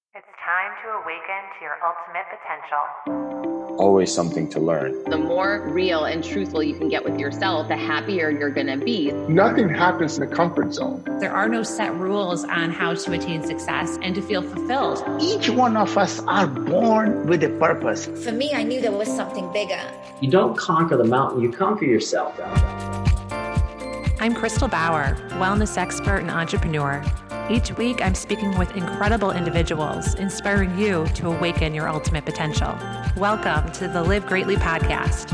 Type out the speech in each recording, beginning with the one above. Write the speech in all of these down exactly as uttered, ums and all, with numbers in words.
It's time to awaken to your ultimate potential. Always something to learn. The more real and truthful you can get with yourself, the happier you're going to be. Nothing happens in a comfort zone. There are no set rules on how to attain success and to feel fulfilled. Each one of us are born with a purpose. For me, I knew there was something bigger. You don't conquer the mountain, you conquer yourself. I'm Crystal Bauer, wellness expert and entrepreneur. Each week, I'm speaking with incredible individuals, inspiring you to awaken your ultimate potential. Welcome to the Live Greatly podcast.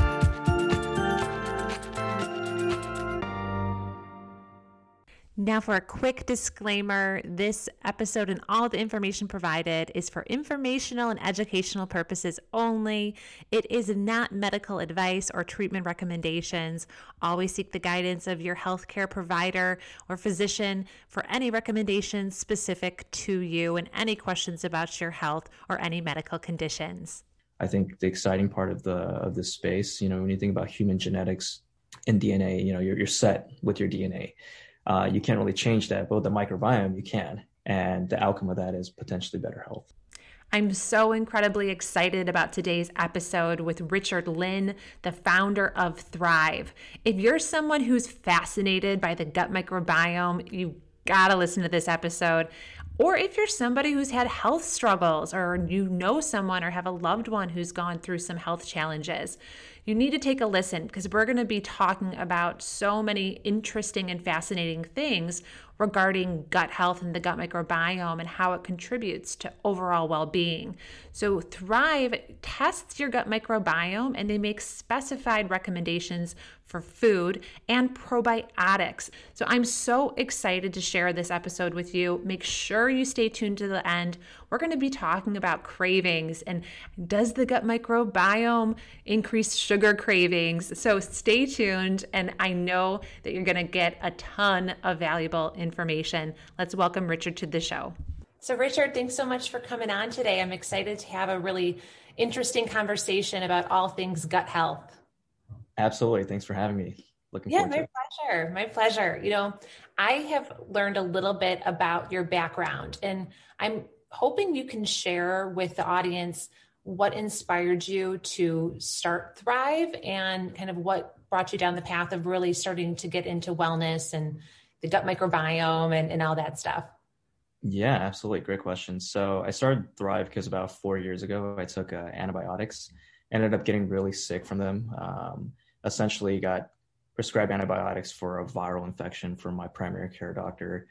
Now for a quick disclaimer, this episode and all the information provided is for informational and educational purposes only. It is not medical advice or treatment recommendations. Always seek the guidance of your healthcare provider or physician for any recommendations specific to you and any questions about your health or any medical conditions. I think the exciting part of the of this space, you know, when you think about human genetics and D N A, you know, you're you're set with your D N A. Uh, you can't really change that, but with the microbiome, you can. And the outcome of that is potentially better health. I'm so incredibly excited about today's episode with Richard Lynn, the founder of Thrive. If you're someone who's fascinated by the gut microbiome, you gotta listen to this episode. Or if you're somebody who's had health struggles, or you know someone or have a loved one who's gone through some health challenges, you need to take a listen because we're going to be talking about so many interesting and fascinating things regarding gut health and the gut microbiome and how it contributes to overall well-being. So Thrive tests your gut microbiome and they make specified recommendations for food and probiotics. So I'm so excited to share this episode with you. Make sure you stay tuned to the end. We're going to be talking about cravings and does the gut microbiome increase sugar cravings? So stay tuned, and I know that you're going to get a ton of valuable information. Let's welcome Richard to the show. So Richard, thanks so much for coming on today. I'm excited to have a really interesting conversation about all things gut health. Absolutely. Thanks for having me. Looking yeah, forward to my it. pleasure. My pleasure. You know, I have learned a little bit about your background, and I'm hoping you can share with the audience what inspired you to start Thrive and kind of what brought you down the path of really starting to get into wellness and the gut microbiome and, and all that stuff. Yeah, absolutely. Great question. So I started Thrive because about four years ago, I took uh, antibiotics, ended up getting really sick from them. Um, essentially got prescribed antibiotics for a viral infection from my primary care doctor.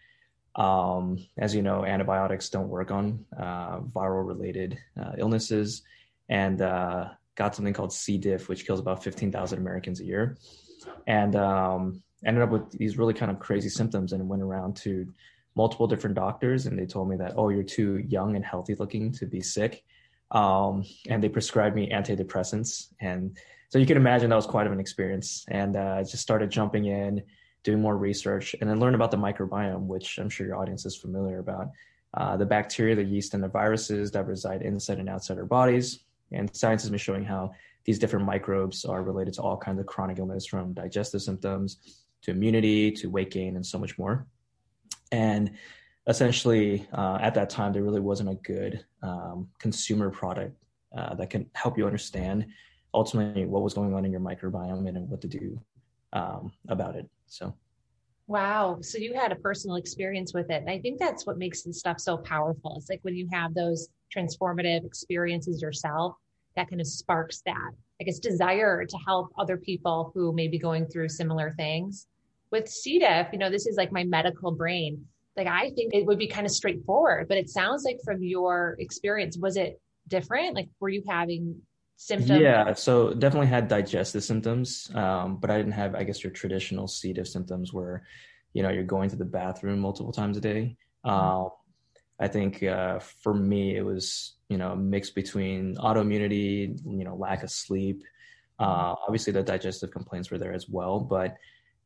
Um, as you know, antibiotics don't work on uh, viral related uh, illnesses, and uh, got something called C. diff, which kills about fifteen thousand Americans a year. And um, ended up with these really kind of crazy symptoms, and went around to multiple different doctors, and they told me that, oh, you're too young and healthy looking to be sick. Um, and they prescribed me antidepressants. And so you can imagine that was quite of an experience. And uh, I just started jumping in, doing more research, and then learn about the microbiome, which I'm sure your audience is familiar about. Uh, the bacteria, the yeast, and the viruses that reside inside and outside our bodies. And science has been showing how these different microbes are related to all kinds of chronic illness, from digestive symptoms to immunity to weight gain and so much more. And essentially, uh, at that time, there really wasn't a good um, consumer product uh, that can help you understand ultimately what was going on in your microbiome and what to do um, about it. So, Wow. So you had a personal experience with it. And I think that's what makes this stuff so powerful. It's like when you have those transformative experiences yourself, that kind of sparks that, I guess, desire to help other people who may be going through similar things. With C. diff, you know, this is like my medical brain. Like, I think it would be kind of straightforward, but it sounds like from your experience, was it different? Like, were you having symptoms? Yeah, so definitely had digestive symptoms, um, but I didn't have, I guess, your traditional C. diff symptoms where, you know, you're going to the bathroom multiple times a day. Um, I think uh, for me, it was, you know, a mix between autoimmunity, you know, lack of sleep. Uh, obviously, the digestive complaints were there as well, but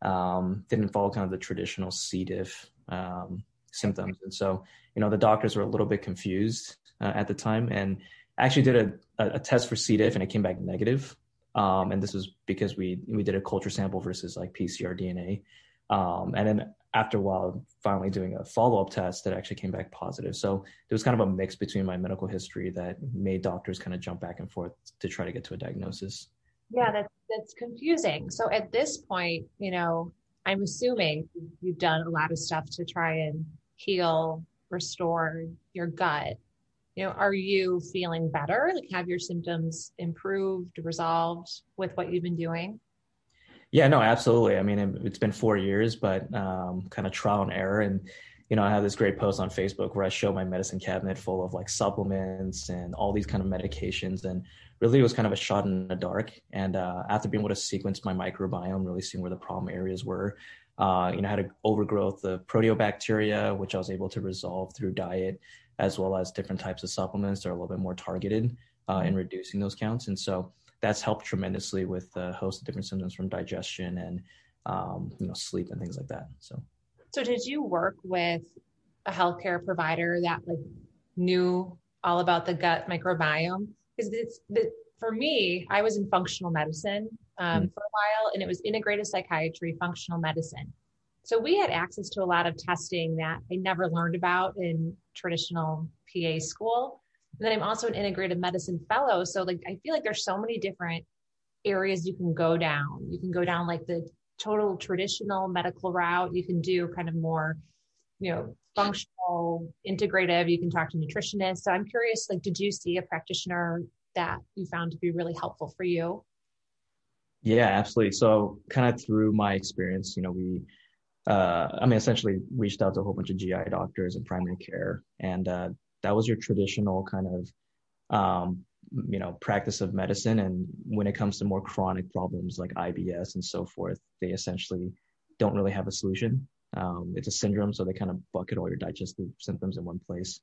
um, didn't follow kind of the traditional C. diff um, symptoms. And so, you know, the doctors were a little bit confused uh, at the time, and actually did a, a test for C. diff, and it came back negative. Um, and this was because we we did a culture sample versus like P C R D N A. Um, and then after a while, finally doing a follow-up test that actually came back positive. So there was kind of a mix between my medical history that made doctors kind of jump back and forth to try to get to a diagnosis. Yeah, that's, that's confusing. So at this point, you know, I'm assuming you've done a lot of stuff to try and heal, restore your gut. You know, are you feeling better? Like, have your symptoms improved, resolved with what you've been doing? Yeah, no, absolutely. I mean, it, it's been four years, but um, kind of trial and error. And, you know, I have this great post on Facebook where I show my medicine cabinet full of like supplements and all these kind of medications. And really it was kind of a shot in the dark. And uh, after being able to sequence my microbiome, really seeing where the problem areas were, uh, you know, I had an overgrowth of proteobacteria, which I was able to resolve through diet, as well as different types of supplements that are a little bit more targeted uh, in reducing those counts. And so that's helped tremendously with a host of different symptoms from digestion and, um, you know, sleep and things like that. So, so did you work with a healthcare provider that like knew all about the gut microbiome? Because it's the, for me, I was in functional medicine um, mm. for a while, and it was integrative psychiatry, functional medicine. So we had access to a lot of testing that I never learned about in traditional P A school. And then I'm also an integrative medicine fellow. So like, I feel like there's so many different areas you can go down. You can go down like the total traditional medical route. You can do kind of more, you know, functional, integrative. You can talk to nutritionists. So I'm curious, like, did you see a practitioner that you found to be really helpful for you? Yeah, absolutely. So kind of through my experience, you know, we, uh, I mean, essentially reached out to a whole bunch of G I doctors and primary care, and uh, that was your traditional kind of, um, you know, practice of medicine. And when it comes to more chronic problems like I B S and so forth, they essentially don't really have a solution. Um, it's a syndrome, so they kind of bucket all your digestive symptoms in one place.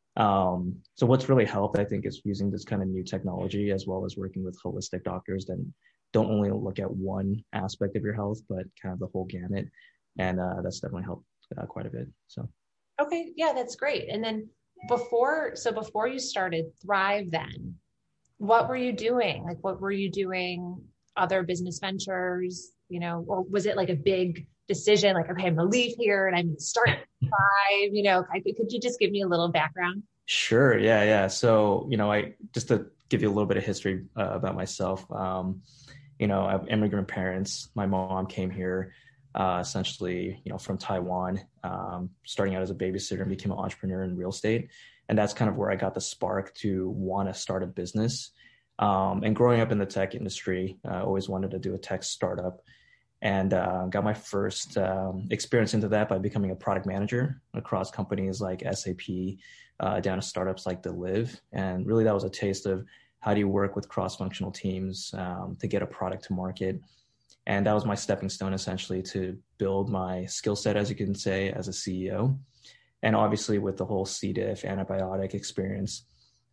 Um, so what's really helped, I think, is using this kind of new technology, as well as working with holistic doctors that don't only look at one aspect of your health, but kind of the whole gamut. And uh, that's definitely helped uh, quite a bit. So. Okay. Yeah, that's great. And then before, so before you started Thrive, then what were you doing? Like, what were you doing? Other business ventures, you know, or was it like a big decision? Like, okay, I'm going to leave here and I'm going to start Thrive, you know, could you just give me a little background? Sure. Yeah. Yeah. So, you know, I, just to give you a little bit of history uh, about myself, um, you know, I have immigrant parents. My mom came here uh, essentially, you know, from Taiwan, um, starting out as a babysitter and became an entrepreneur in real estate. And that's kind of where I got the spark to want to start a business. Um, and growing up in the tech industry, I uh, always wanted to do a tech startup, and uh, got my first um, experience into that by becoming a product manager across companies like S A P, uh, down to startups like Deliv. And really that was a taste of how do you work with cross-functional teams um, to get a product to market. And that was my stepping stone, essentially, to build my skill set, as you can say, as a C E O. And obviously with the whole C. diff antibiotic experience,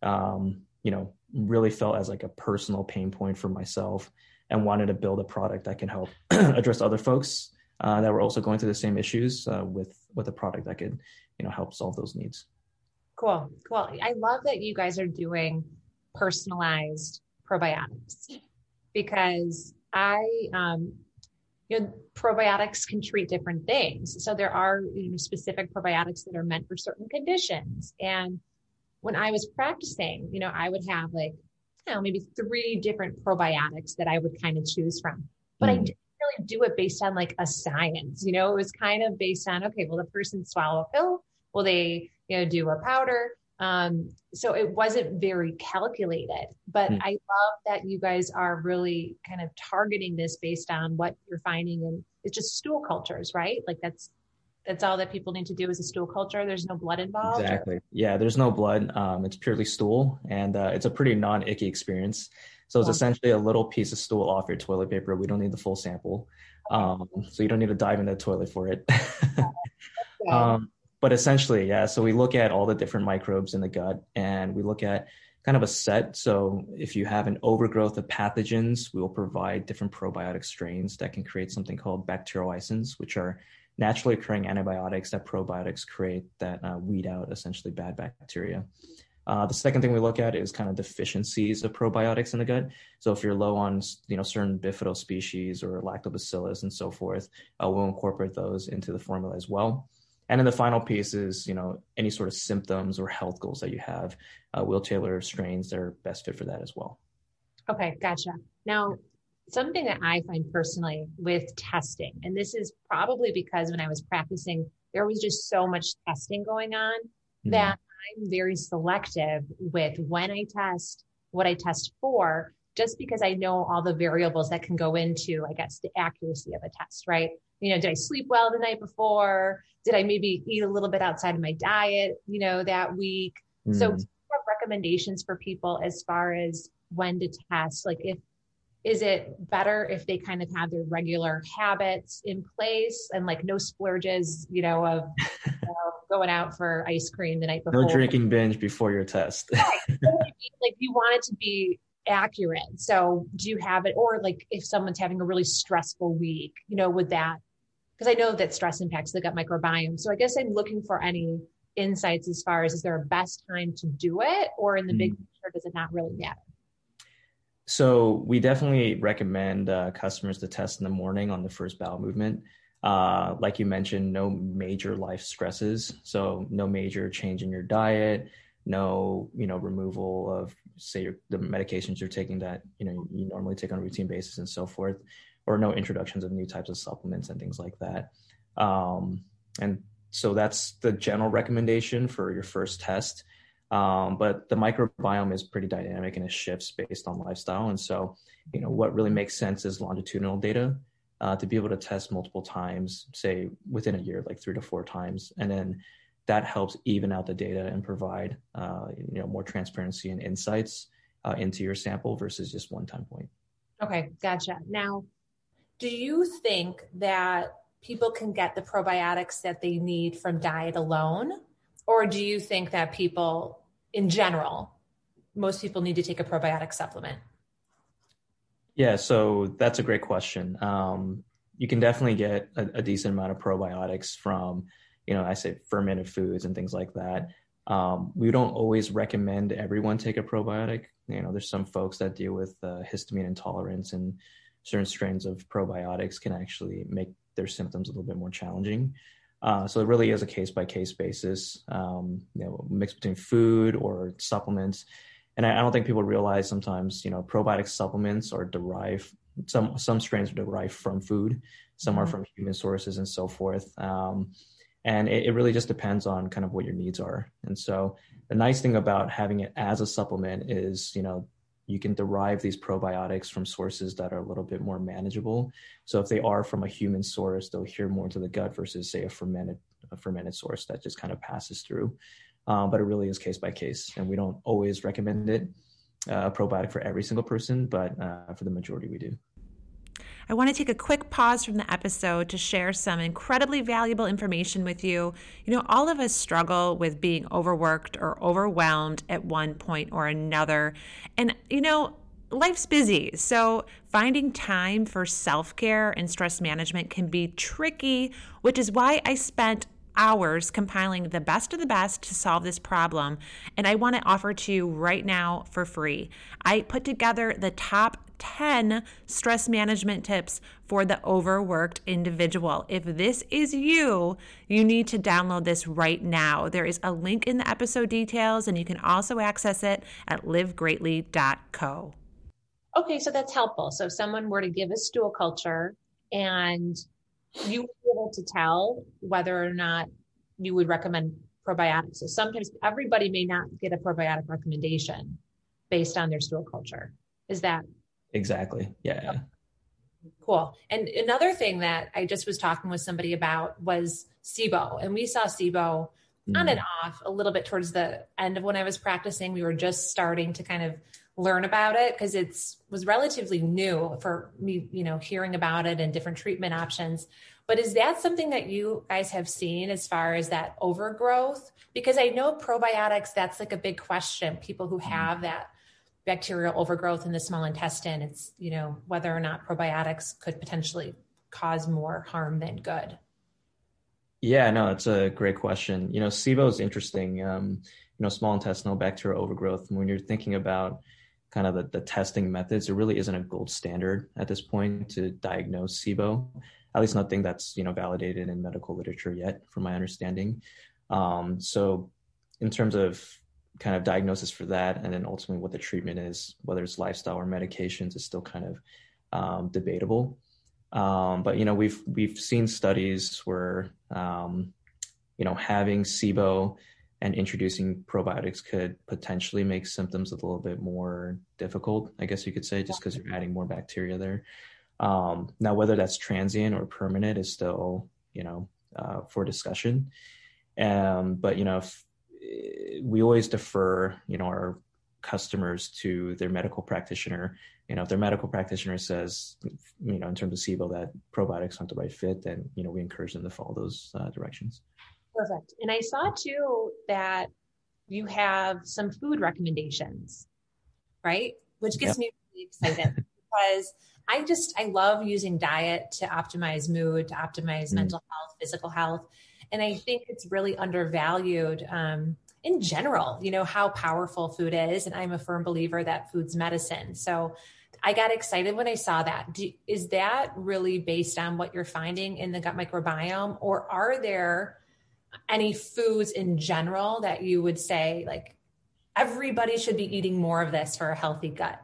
um, you know, really felt as like a personal pain point for myself, and wanted to build a product that can help address other folks uh, that were also going through the same issues uh, with, with a product that could, you know, help solve those needs. Cool. Cool. I love that you guys are doing personalized probiotics, because I, um, you know, probiotics can treat different things. So there are, you know, specific probiotics that are meant for certain conditions. And when I was practicing, you know, I would have like, you know, maybe three different probiotics that I would kind of choose from, but mm. I didn't really do it based on like a science, you know, it was kind of based on, okay, will the person swallow a pill? Will they, you know, do a powder? Um, so it wasn't very calculated, but mm. I love that you guys are really kind of targeting this based on what you're finding. And it's just stool cultures, right? Like that's, that's all that people need to do is a stool culture. There's no blood involved. Exactly. Or? Yeah. There's no blood. Um, it's purely stool, and uh, it's a pretty non-icky experience. So it's yeah. essentially a little piece of stool off your toilet paper. We don't need the full sample. Um, so you don't need to dive into the toilet for it. okay. um, But essentially, yeah, so we look at all the different microbes in the gut, and we look at kind of a set. So if you have an overgrowth of pathogens, we will provide different probiotic strains that can create something called bacteriolysins, which are naturally occurring antibiotics that probiotics create that uh, weed out essentially bad bacteria. Uh, the second thing we look at is kind of deficiencies of probiotics in the gut. So if you're low on, you know, certain bifido species or lactobacillus and so forth, uh, we'll incorporate those into the formula as well. And then the final piece is, you know, any sort of symptoms or health goals that you have, uh, we'll tailor strains that are best fit for that as well. Okay, gotcha. Now, something that I find personally with testing, and this is probably because when I was practicing, there was just so much testing going on mm-hmm. that I'm very selective with when I test, what I test for, just because I know all the variables that can go into, I guess, the accuracy of a test, right? You know, did I sleep well the night before? Did I maybe eat a little bit outside of my diet, you know, that week? Mm. So do you have recommendations for people as far as when to test? Like if, is it better if they kind of have their regular habits in place and like no splurges, you know, of you know, going out for ice cream the night before? No drinking binge before your test. Right. Like you want it to be accurate. So do you have it? Or like if someone's having a really stressful week, you know, with that, because I know that stress impacts the gut microbiome. So I guess I'm looking for any insights as far as, is there a best time to do it, or in the mm. big picture, does it not really matter? So we definitely recommend uh, customers to test in the morning on the first bowel movement. Uh, like you mentioned, no major life stresses. So no major change in your diet, no, you know, removal of, say, your, the medications you're taking that, you know, you normally take on a routine basis and so forth, or no introductions of new types of supplements and things like that. Um, and so that's the general recommendation for your first test. Um, but the microbiome is pretty dynamic and it shifts based on lifestyle. And so, you know, what really makes sense is longitudinal data uh, to be able to test multiple times, say within a year, like three to four times. And then that helps even out the data and provide, uh, you know, more transparency and insights uh, into your sample versus just one time point. Okay, gotcha. Now, do you think that people can get the probiotics that they need from diet alone? Or do you think that people in general, most people need to take a probiotic supplement? Yeah, so that's a great question. Um, you can definitely get a, a decent amount of probiotics from, you know, I say fermented foods and things like that. Um, we don't always recommend everyone take a probiotic. You know, there's some folks that deal with uh, histamine intolerance, and certain strains of probiotics can actually make their symptoms a little bit more challenging. Uh, so it really is a case-by-case basis, um, you know, mix between food or supplements. And I, I don't think people realize sometimes, you know, probiotic supplements are derived, some some strains are derived from food, some mm-hmm. are from human sources and so forth. Um, and it, it really just depends on kind of what your needs are. And so the nice thing about having it as a supplement is, you know, you can derive these probiotics from sources that are a little bit more manageable. So if they are from a human source, they'll adhere more to the gut versus, say, a fermented a fermented source that just kind of passes through. Um, but it really is case by case, and we don't always recommend it, uh, a probiotic for every single person, but uh, for the majority we do. I want to take a quick pause from the episode to share some incredibly valuable information with you. You know, all of us struggle with being overworked or overwhelmed at one point or another. And, you know, life's busy. So finding time for self-care and stress management can be tricky, which is why I spent hours compiling the best of the best to solve this problem. And I want to offer to you right now for free. I put together the top ten stress management tips for the overworked individual. If this is you, you need to download this right now. There is a link in the episode details, and you can also access it at live greatly dot co. Okay, so that's helpful. So if someone were to give a stool culture and you would be able to tell whether or not you would recommend probiotics. So sometimes everybody may not get a probiotic recommendation based on their stool culture. Is that Exactly. Yeah. Okay. Cool. And another thing that I just was talking with somebody about was SIBO. And we saw SIBO mm. on and off a little bit towards the end of when I was practicing. We were just starting to kind of learn about it because it's was relatively new for me, you know, hearing about it and different treatment options. But is that something that you guys have seen as far as that overgrowth? Because I know probiotics, that's like a big question. People who have that bacterial overgrowth in the small intestine, it's, you know, whether or not probiotics could potentially cause more harm than good. Yeah, no, that's a great question. You know, SIBO is interesting. Um, you know, small intestinal bacterial overgrowth. And when you're thinking about kind of the, the testing methods, there really isn't a gold standard at this point to diagnose SIBO, at least nothing that's, you know, validated in medical literature yet, from my understanding. Um, so in terms of kind of diagnosis for that, and then ultimately what the treatment is, whether it's lifestyle or medications, is still kind of um, debatable. Um, but, you know, we've, we've seen studies where, um, you know, having SIBO and introducing probiotics could potentially make symptoms a little bit more difficult, I guess you could say, just because you're adding more bacteria there. Um, now, whether that's transient or permanent is still, you know, uh, for discussion. Um, but, you know, if, we always defer, you know, our customers to their medical practitioner. You know, if their medical practitioner says, you know, in terms of SIBO that probiotics aren't the right fit, then, you know, we encourage them to follow those uh, directions. Perfect. And I saw too that you have some food recommendations, right? Which gets yep. me really excited because I just, I love using diet to optimize mood, to optimize mm. mental health, physical health. And I think it's really undervalued um, in general, you know, how powerful food is. And I'm a firm believer that food's medicine. So I got excited when I saw that. Do, is that really based on what you're finding in the gut microbiome? Or are there any foods in general that you would say, like, everybody should be eating more of this for a healthy gut?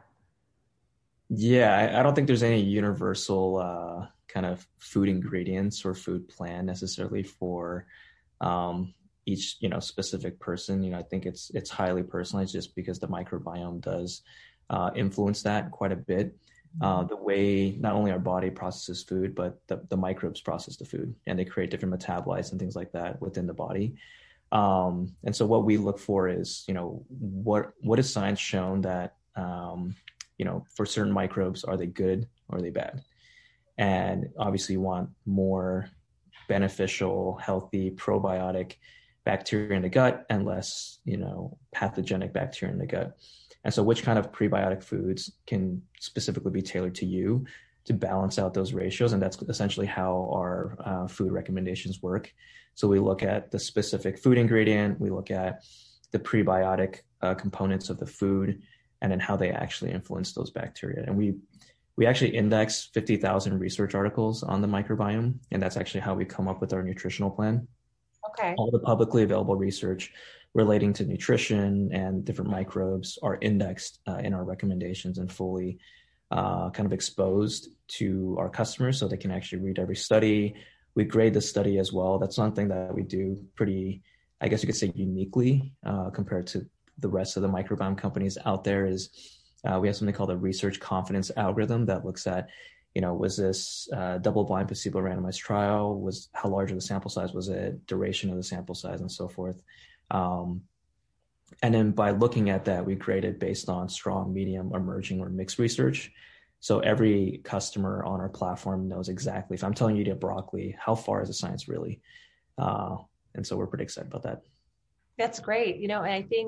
Yeah, I, I don't think there's any universal uh, kind of food ingredients or food plan necessarily for um, each, you know, specific person. You know, I think it's it's highly personalized just because the microbiome does uh, influence that quite a bit. Uh, the way not only our body processes food, but the, the microbes process the food, and they create different metabolites and things like that within the body. Um, and so what we look for is, you know, what what is science shown that, um, you know, for certain microbes, are they good or are they bad? And obviously you want more beneficial, healthy, probiotic bacteria in the gut and less, you know, pathogenic bacteria in the gut. And so which kind of prebiotic foods can specifically be tailored to you to balance out those ratios? And that's essentially how our uh, food recommendations work. So we look at the specific food ingredient, we look at the prebiotic uh, components of the food, and then how they actually influence those bacteria. And we we actually index fifty thousand research articles on the microbiome, and that's actually how we come up with our nutritional plan. Okay. All the publicly available research relating to nutrition and different microbes are indexed uh, in our recommendations and fully uh, kind of exposed to our customers so they can actually read every study. We grade the study as well. That's something that we do pretty, I guess you could say, uniquely uh, compared to the rest of the microbiome companies out there. Is uh, we have something called a research confidence algorithm that looks at, you know, was this uh, double-blind placebo randomized trial? Was how large of the sample size was it? Duration of the sample size, and so forth. Um, and then by looking at that, we grade it based on strong, medium, emerging, or mixed research. So every customer on our platform knows exactly, if I'm telling you to eat broccoli, how far is the science really? Uh, and so we're pretty excited about that. That's great. You know, and I think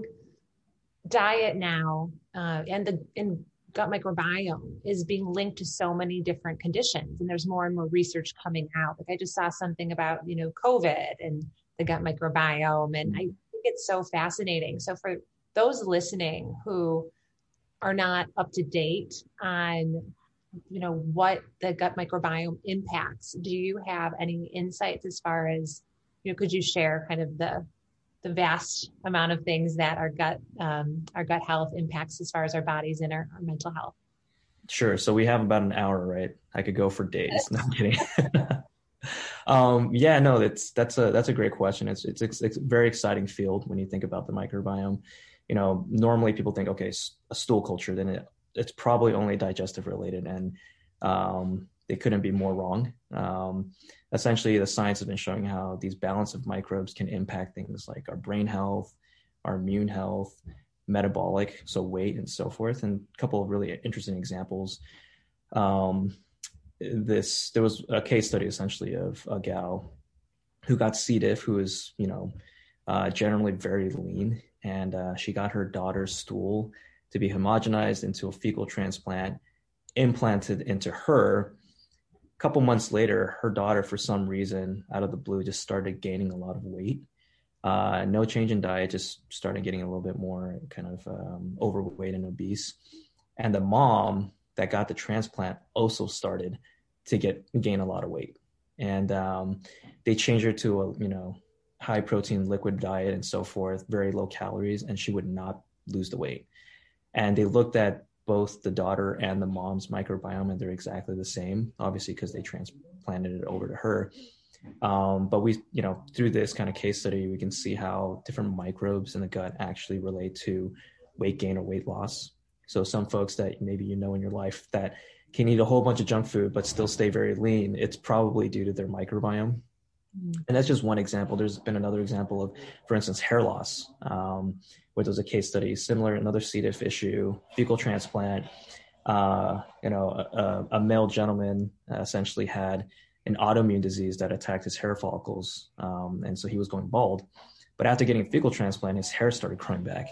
diet now uh, and the and gut microbiome is being linked to so many different conditions, and there's more and more research coming out. Like I just saw something about, you know, COVID and the gut microbiome, and I think it's so fascinating. So for those listening who are not up to date on, you know, what the gut microbiome impacts, do you have any insights as far as, you know, could you share kind of the the vast amount of things that our gut, um, our gut health impacts as far as our bodies and our, our mental health? Sure. So we have about an hour, right? I could go for days. No, I'm kidding. um, yeah, no, that's, that's a, that's a great question. It's, it's, it's a very exciting field when you think about the microbiome. You know, normally people think, okay, a stool culture, then it, it's probably only digestive related, and um, they couldn't be more wrong. Um, essentially, the science has been showing how these balance of microbes can impact things like our brain health, our immune health, metabolic, so weight and so forth. And a couple of really interesting examples. Um, this there was a case study essentially of a gal who got C. diff, who is, you know, uh, generally very lean, and uh, she got her daughter's stool to be homogenized into a fecal transplant, implanted into her. A couple months later, her daughter, for some reason, out of the blue, just started gaining a lot of weight. Uh, no change in diet, just started getting a little bit more kind of um, overweight and obese. And the mom that got the transplant also started to get gain a lot of weight. And um, they changed her to a, you know, high protein liquid diet and so forth, very low calories, and she would not lose the weight. And they looked at both the daughter and the mom's microbiome, and they're exactly the same, obviously, because they transplanted it over to her. Um, but we, you know, through this kind of case study, we can see how different microbes in the gut actually relate to weight gain or weight loss. So some folks that maybe you know in your life that can eat a whole bunch of junk food but still stay very lean, it's probably due to their microbiome. Mm. And that's just one example. There's been another example of, for instance, hair loss, um, where there's a case study similar, another C. diff issue, fecal transplant. Uh, you know, a, a male gentleman uh, essentially had an autoimmune disease that attacked his hair follicles. Um, and so he was going bald. But after getting a fecal transplant, his hair started growing back.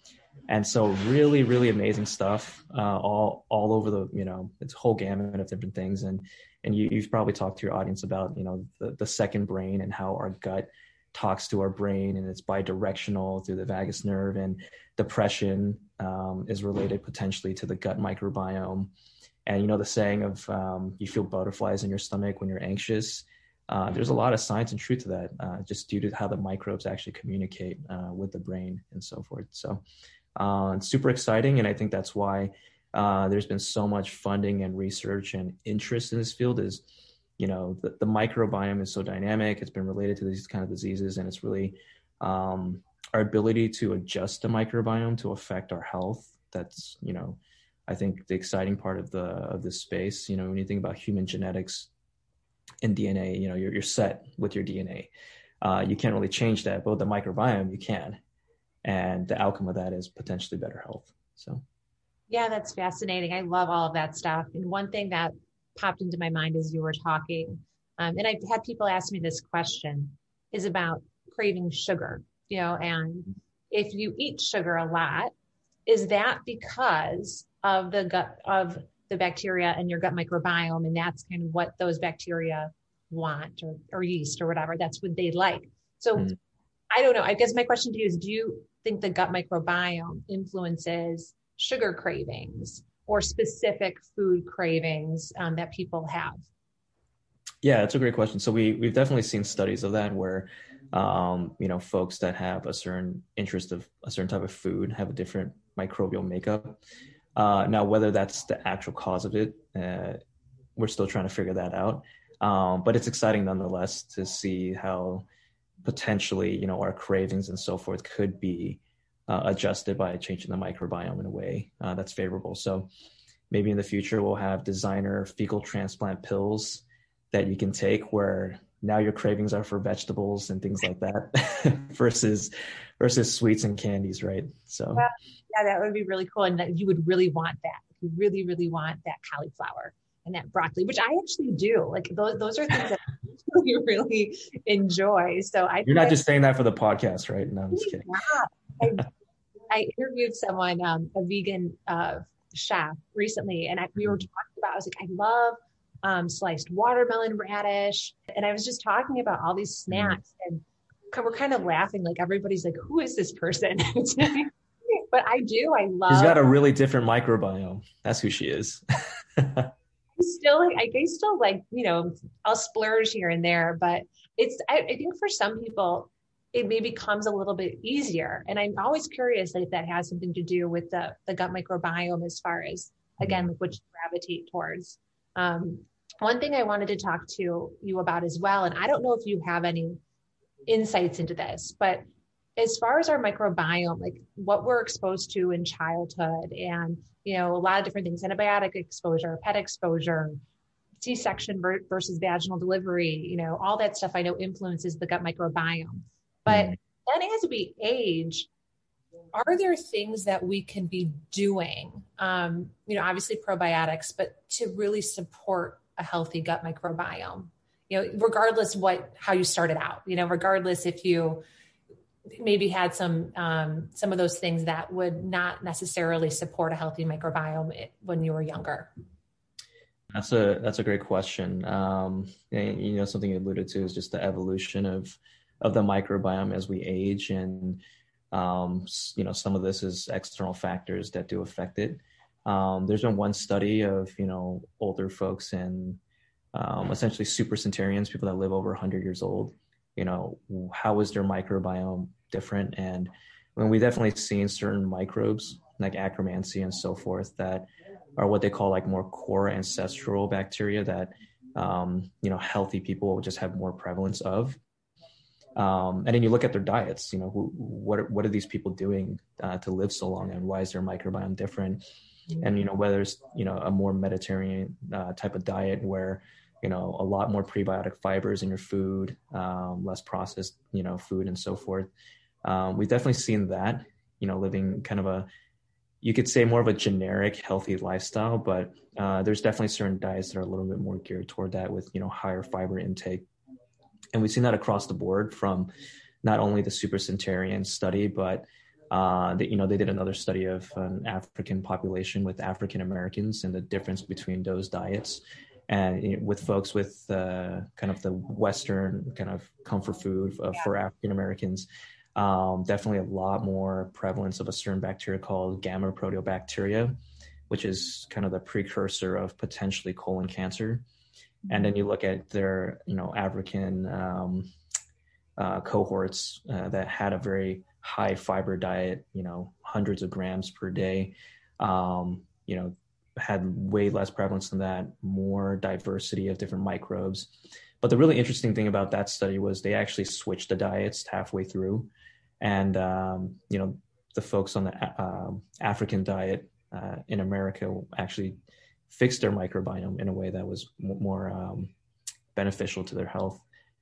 And so really, really amazing stuff, uh, all all over the, you know, it's a whole gamut of different things. And and you, you've probably talked to your audience about, you know, the, the second brain and how our gut talks to our brain, and it's bidirectional through the vagus nerve. And depression um, is related potentially to the gut microbiome. And, you know, the saying of um, you feel butterflies in your stomach when you're anxious, uh, there's a lot of science and truth to that, uh, just due to how the microbes actually communicate uh, with the brain and so forth. So uh, it's super exciting. And I think that's why uh, there's been so much funding and research and interest in this field is, you know, the, the microbiome is so dynamic. It's been related to these kind of diseases. And it's really um, our ability to adjust the microbiome to affect our health. That's, you know, I think the exciting part of the of this space, you know, when you think about human genetics and D N A, you know, you're you're set with your D N A. Uh, you can't really change that, but with the microbiome, you can. And the outcome of that is potentially better health. So, yeah, that's fascinating. I love all of that stuff. And one thing that popped into my mind as you were talking, um, and I've had people ask me this question, is about craving sugar, you know, and if you eat sugar a lot, is that because of the gut of the bacteria and your gut microbiome, and that's kind of what those bacteria want, or, or yeast or whatever, that's what they like. So mm. I don't know. I guess my question to you is, do you think the gut microbiome influences sugar cravings or specific food cravings um, that people have? Yeah, that's a great question. So we, we've definitely seen studies of that where, um, you know, folks that have a certain interest of a certain type of food have a different microbial makeup. Uh, now, whether that's the actual cause of it, uh, we're still trying to figure that out. Um, but it's exciting nonetheless to see how potentially, you know, our cravings and so forth could be uh, adjusted by changing the microbiome in a way uh, that's favorable. So maybe in the future, we'll have designer fecal transplant pills that you can take where now your cravings are for vegetables and things like that versus versus sweets and candies, right? So yeah, yeah, that would be really cool. And that you would really want that. You really, really want that cauliflower and that broccoli, which I actually do. Like those, those are things that you really enjoy. So I You're not just saying that for the podcast, right? No, I'm just kidding. Yeah. I, I interviewed someone, um, a vegan uh, chef recently, and I, we were talking about, I was like, I love um, sliced watermelon radish. And I was just talking about all these snacks, mm. and we're kind of laughing, like everybody's like, who is this person? But I do, I love. She's got a really different microbiome. That's who she is. I still, I, I still like, you know, I'll splurge here and there, but it's, I, I think for some people, it maybe comes a little bit easier. And I'm always curious if that has something to do with the, the gut microbiome as far as, again, like what you gravitate towards. Um, one thing I wanted to talk to you about as well, and I don't know if you have any insights into this, but as far as our microbiome, like what we're exposed to in childhood and, you know, a lot of different things, antibiotic exposure, pet exposure, C-section versus vaginal delivery, you know, all that stuff I know influences the gut microbiome. But mm. then as we age, are there things that we can be doing, um, you know, obviously probiotics, but to really support a healthy gut microbiome, you know, regardless what, how you started out, you know, regardless if you maybe had some, um, some of those things that would not necessarily support a healthy microbiome when you were younger? That's a, that's a great question. Um, and, you know, something you alluded to is just the evolution of, of the microbiome as we age. And, um, you know, some of this is external factors that do affect it. Um, there's been one study of, you know, older folks and um, essentially supercentenarians, people that live over one hundred years old, you know, how is their microbiome different? And when we definitely seen certain microbes like Akkermansia and so forth that are what they call like more core ancestral bacteria that, um, you know, healthy people will just have more prevalence of. Um, and then you look at their diets, you know, who, what, are, what are these people doing uh, to live so long, and why is their microbiome different? And, you know, whether it's, you know, a more Mediterranean uh, type of diet where, you know, a lot more prebiotic fibers in your food, um, less processed, you know, food and so forth. Um, we've definitely seen that, you know, living kind of a, you could say more of a generic healthy lifestyle, but uh, there's definitely certain diets that are a little bit more geared toward that with, you know, higher fiber intake. And we've seen that across the board from not only the supercentenarian study, but uh, that, you know, they did another study of an African population with African Americans and the difference between those diets. And you know, with folks with uh, kind of the Western kind of comfort food uh, for African Americans, um, definitely a lot more prevalence of a certain bacteria called gamma proteobacteria, which is kind of the precursor of potentially colon cancer. And then you look at their, you know, African um, uh, cohorts uh, that had a very high fiber diet, you know, hundreds of grams per day, um, you know, had way less prevalence than that, more diversity of different microbes. But the really interesting thing about that study was they actually switched the diets halfway through. And, um, you know, the folks on the uh, African diet uh, in America actually fixed their microbiome in a way that was m- more um, beneficial to their health.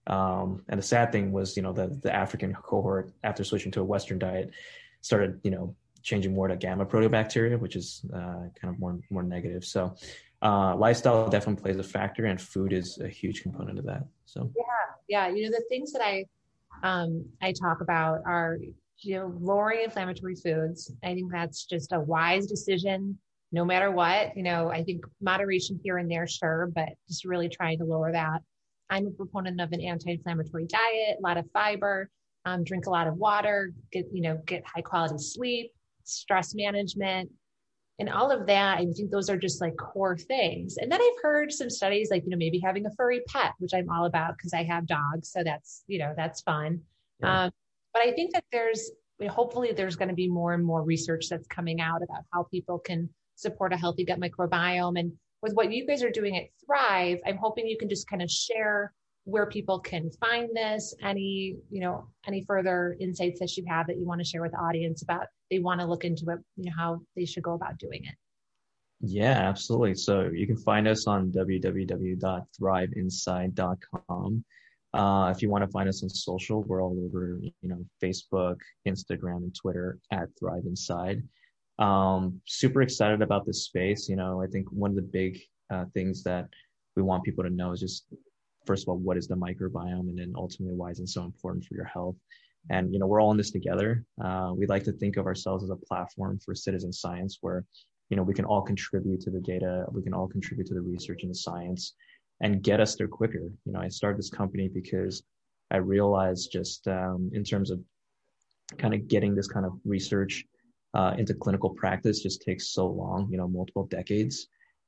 Um, and the sad thing was, you know, the, the African cohort, after switching to a Western diet, started, you know, changing more to gamma proteobacteria, which is uh, kind of more more negative. So uh, lifestyle definitely plays a factor, and food is a huge component of that. So yeah, yeah. You know, the things that I um, I talk about are, you know, lowering inflammatory foods. I think that's just a wise decision, no matter what. You know, I think moderation here and there, sure, but just really trying to lower that. I'm a proponent of an anti-inflammatory diet, a lot of fiber, um, drink a lot of water, get, you know, get high quality sleep, stress management, and all of that. I think those are just like core things. And then I've heard some studies like, you know, maybe having a furry pet, which I'm all about because I have dogs. So that's, you know, that's fun. Yeah. Um, but I think that there's, I mean, hopefully there's going to be more and more research that's coming out about how people can support a healthy gut microbiome. And with what you guys are doing at Thrive, I'm hoping you can just kind of share where people can find this, any, you know, any further insights that you have that you want to share with the audience about, they want to look into it, you know, how they should go about doing it. Yeah, absolutely. So you can find us on w w w dot thrive inside dot com. Uh, if you want to find us on social, we're all over, you know, Facebook, Instagram, and Twitter at Thrive Inside. Um, super excited about this space. You know, I think one of the big uh, things that we want people to know is just, first of all, what is the microbiome? And then ultimately, why is it so important for your health? And, you know, we're all in this together. Uh, we like to think of ourselves as a platform for citizen science where, you know, we can all contribute to the data. We can all contribute to the research and the science and get us there quicker. You know, I started this company because I realized just um, in terms of kind of getting this kind of research uh, into clinical practice just takes so long, you know, multiple decades.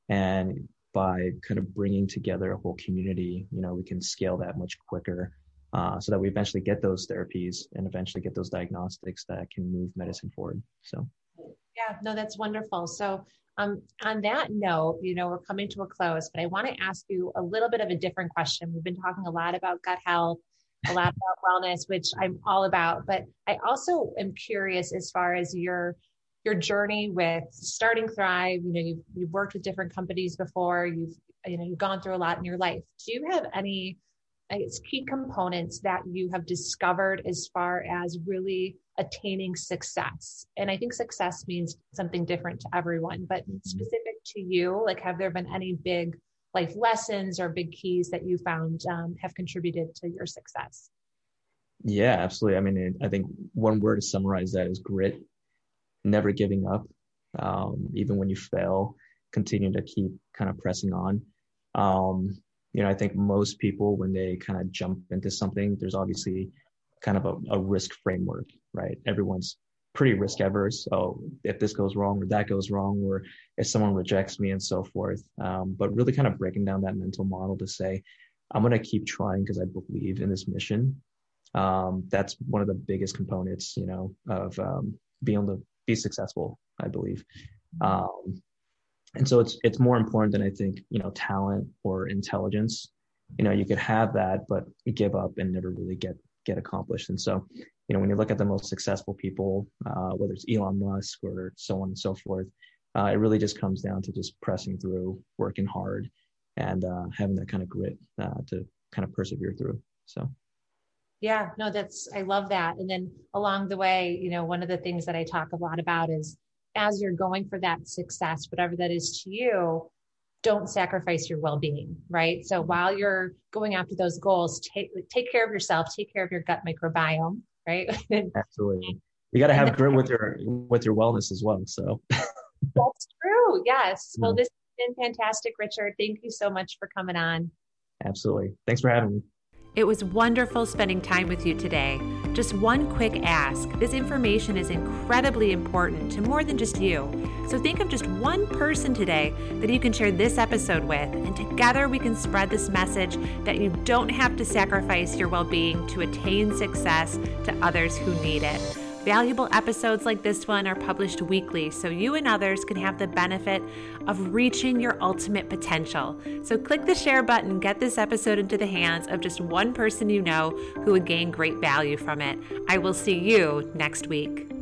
And by kind of bringing together a whole community, you know, we can scale that much quicker uh, so that we eventually get those therapies and eventually get those diagnostics that can move medicine forward. So, yeah, no, that's wonderful. So um, on that note, you know, we're coming to a close, but I want to ask you a little bit of a different question. We've been talking a lot about gut health, a lot about wellness, which I'm all about, but I also am curious as far as your your journey with starting Thrive. You know, you've, you've worked with different companies before, you've, you know, you've gone through a lot in your life. Do you have any, I guess, key components that you have discovered as far as really attaining success? And I think success means something different to everyone, but specific to you, like, have there been any big life lessons or big keys that you found um, have contributed to your success? Yeah, absolutely. I mean, I think one word to summarize that is grit. Never giving up, um, even when you fail, continue to keep kind of pressing on. Um, you know, I think most people, when they kind of jump into something, there's obviously kind of a, a risk framework, right? Everyone's pretty risk averse. So if this goes wrong or that goes wrong, or if someone rejects me and so forth. Um, but really kind of breaking down that mental model to say, I'm going to keep trying because I believe in this mission. Um, that's one of the biggest components, you know, of um, being able to be successful, I believe. Um, and so it's it's more important than I think, you know, talent or intelligence. You know, you could have that, but give up and never really get get accomplished. And so, you know, when you look at the most successful people, uh, whether it's Elon Musk or so on and so forth, uh, it really just comes down to just pressing through, working hard, and uh, having that kind of grit uh, to kind of persevere through. So. Yeah, no, that's, I love that. And then along the way, you know, one of the things that I talk a lot about is as you're going for that success, whatever that is to you, don't sacrifice your well-being, right? So while you're going after those goals, take, take care of yourself, take care of your gut microbiome, right? Absolutely. You got to have grit with your, with your wellness as well. So that's true. Yes. Well, Yeah. this has been fantastic, Richard. Thank you so much for coming on. Absolutely. Thanks for having me. It was wonderful spending time with you today. Just one quick ask. This information is incredibly important to more than just you. So think of just one person today that you can share this episode with, and together we can spread this message that you don't have to sacrifice your well-being to attain success to others who need it. Valuable episodes like this one are published weekly, so you and others can have the benefit of reaching your ultimate potential. So click the share button, get this episode into the hands of just one person you know who would gain great value from it. I will see you next week.